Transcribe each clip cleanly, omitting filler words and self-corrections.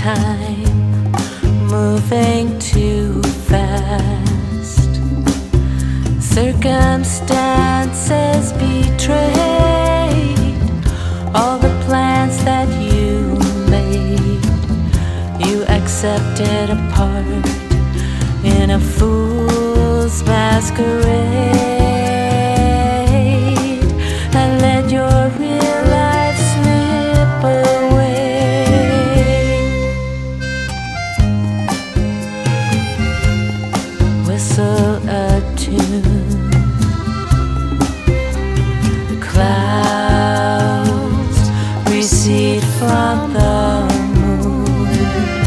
time moving too fast. Circumstances betrayed all the plans that you made. You accepted a part in a fool's masquerade and let your real life slip away. Whistle a tune. The clouds recede from the moon.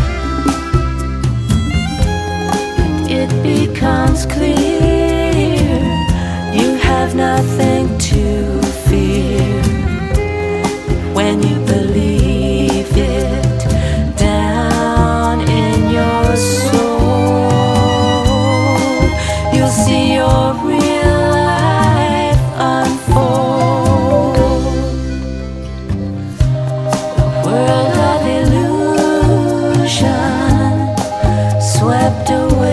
It becomes clear you have nothing to fear when you believe it down in your soul. You'll see your real life unfold. A world of illusion swept away.